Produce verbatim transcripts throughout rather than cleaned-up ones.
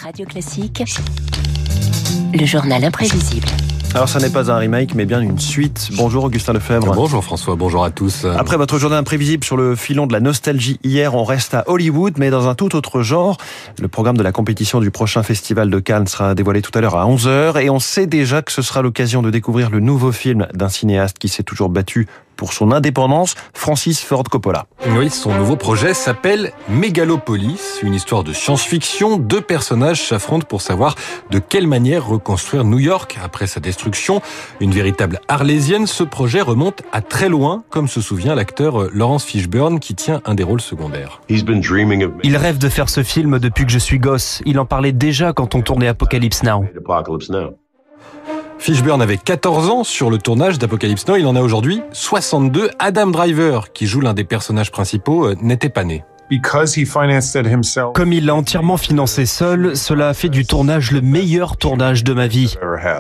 Radio Classique, le journal imprévisible. Alors ça n'est pas un remake mais bien une suite. Bonjour Augustin Lefebvre. Bonjour François, bonjour à tous. Après votre journal imprévisible sur le filon de la nostalgie hier, on reste à Hollywood mais dans un tout autre genre. Le programme de la compétition du prochain festival de Cannes sera dévoilé tout à l'heure à onze heures et on sait déjà que ce sera l'occasion de découvrir le nouveau film d'un cinéaste qui s'est toujours battu pour son indépendance, Francis Ford Coppola. Oui, son nouveau projet s'appelle Megalopolis, une histoire de science-fiction. Deux personnages s'affrontent pour savoir de quelle manière reconstruire New York après sa destruction. Une véritable arlésienne, ce projet remonte à très loin, comme se souvient l'acteur Laurence Fishburne qui tient un des rôles secondaires. Il rêve de faire ce film depuis que je suis gosse. Il en parlait déjà quand on tournait Apocalypse Now. Fishburne avait quatorze ans sur le tournage d'Apocalypse Now, il en a aujourd'hui soixante-deux. Adam Driver, qui joue l'un des personnages principaux, n'était pas né. Comme il l'a entièrement financé seul, cela a fait du tournage le meilleur tournage de ma vie.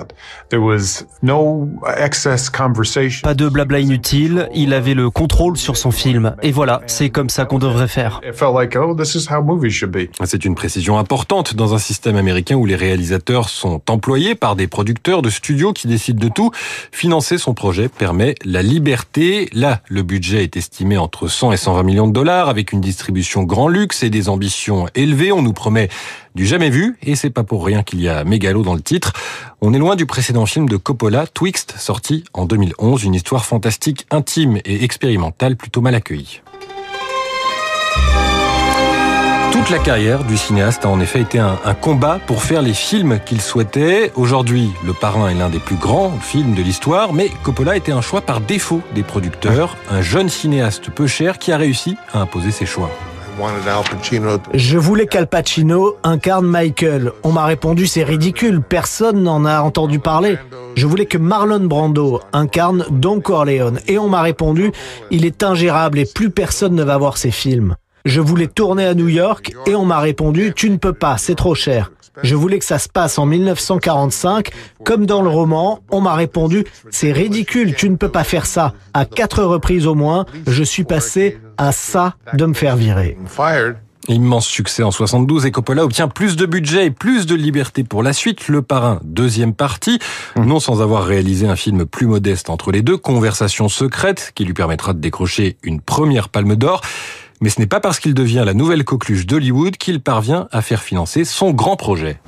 Pas de blabla inutile, il avait le contrôle sur son film. Et voilà, c'est comme ça qu'on devrait faire. C'est une précision importante dans un système américain où les réalisateurs sont employés par des producteurs de studios qui décident de tout. Financer son projet permet la liberté. Là, le budget est estimé entre cent et cent vingt millions de dollars avec une distribution grand luxe et des ambitions élevées. On nous promet du jamais vu et c'est pas pour rien qu'il y a mégalo dans le titre. On est loin du précédent film de Coppola, Twixt, sorti en deux mille onze, une histoire fantastique, intime et expérimentale plutôt mal accueillie. Toute la carrière du cinéaste a en effet été un, un combat pour faire les films qu'il souhaitait. Aujourd'hui, Le Parrain est l'un des plus grands films de l'histoire, mais Coppola était un choix par défaut des producteurs, un jeune cinéaste peu cher qui a réussi à imposer ses choix. Je voulais qu'Al Pacino incarne Michael. On m'a répondu c'est ridicule, personne n'en a entendu parler. Je voulais que Marlon Brando incarne Don Corleone et on m'a répondu il est ingérable et plus personne ne va voir ses films. Je voulais tourner à New York et on m'a répondu « Tu ne peux pas, c'est trop cher ». Je voulais que ça se passe en dix-neuf cent quarante-cinq, comme dans le roman. On m'a répondu « C'est ridicule, tu ne peux pas faire ça ». À quatre reprises au moins, je suis passé à ça de me faire virer. Immense succès en soixante-douze et Coppola obtient plus de budget et plus de liberté pour la suite. Le Parrain, deuxième partie, non sans avoir réalisé un film plus modeste entre les deux, Conversation secrète, qui lui permettra de décrocher une première palme d'or. Mais ce n'est pas parce qu'il devient la nouvelle coqueluche d'Hollywood qu'il parvient à faire financer son grand projet.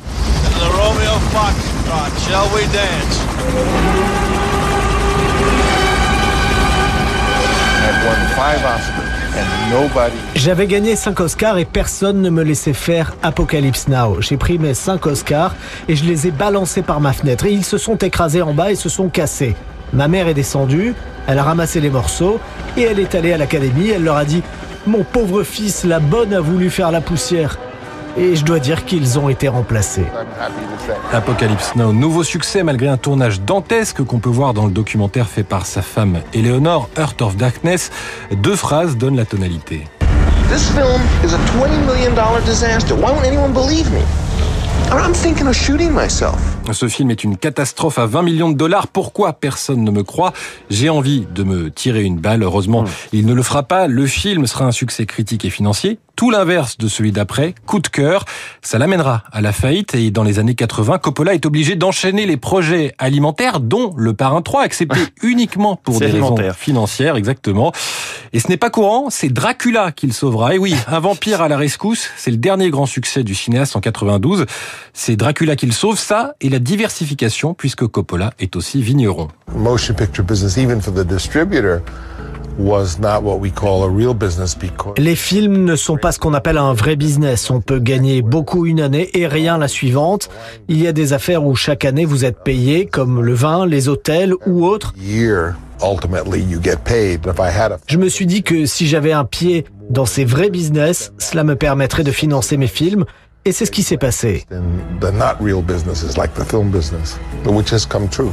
J'avais gagné cinq Oscars et personne ne me laissait faire Apocalypse Now. J'ai pris mes cinq Oscars et je les ai balancés par ma fenêtre. Et ils se sont écrasés en bas et se sont cassés. Ma mère est descendue, elle a ramassé les morceaux et elle est allée à l'académie. Elle leur a dit « Mon pauvre fils, la bonne a voulu faire la poussière ». Et je dois dire qu'ils ont été remplacés. Apocalypse Now, nouveau succès malgré un tournage dantesque qu'on peut voir dans le documentaire fait par sa femme Eleanor, Heart of Darkness. Deux phrases donnent la tonalité. This film is a twenty million dollars disaster. Why won't anyone believe me? I'm thinking of shooting myself. Ce film est une catastrophe à vingt millions de dollars. Pourquoi personne ne me croit? J'ai envie de me tirer une balle. Heureusement, mmh. il ne le fera pas. Le film sera un succès critique et financier. Tout l'inverse de celui d'après, coup de cœur. Ça l'amènera à la faillite et dans les années quatre-vingts, Coppola est obligé d'enchaîner les projets alimentaires, dont Le Parrain trois, accepté uniquement pour des raisons financières, exactement. Et ce n'est pas courant, c'est Dracula qu'il sauvera. Et oui, un vampire à la rescousse, c'est le dernier grand succès du cinéaste en quatre-vingt-douze. C'est Dracula qu'il sauve, ça, et la diversification, puisque Coppola est aussi vigneron. Motion picture business, even for the distributor, was not what we call a real business because... Les films ne sont pas ce qu'on appelle un vrai business. On peut gagner beaucoup une année et rien la suivante. Il y a des affaires où chaque année vous êtes payé, comme le vin, les hôtels ou autres. Year, ultimately you get paid. If I had a... Je me suis dit que si j'avais un pied dans ces vrais business, cela me permettrait de financer mes films. Et c'est ce qui s'est passé. The not real business is like the film business, which has come true.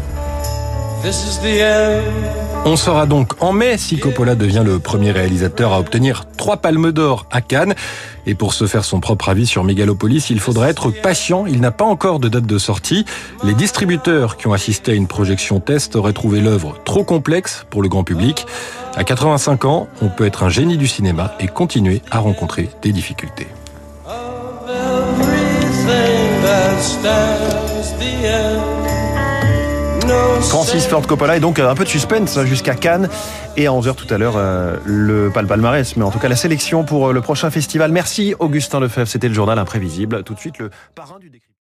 On saura donc en mai si Coppola devient le premier réalisateur à obtenir trois palmes d'or à Cannes. Et pour se faire son propre avis sur Megalopolis, il faudra être patient. Il n'a pas encore de date de sortie. Les distributeurs qui ont assisté à une projection test auraient trouvé l'œuvre trop complexe pour le grand public. À quatre-vingt-cinq ans, on peut être un génie du cinéma et continuer à rencontrer des difficultés. Everything Francis Ford Coppola, et donc un peu de suspense jusqu'à Cannes, et à onze heures tout à l'heure le pas le palmarès, mais en tout cas la sélection pour le prochain festival. Merci Augustin Lefebvre, c'était le journal imprévisible. Tout de suite le parrain du décret.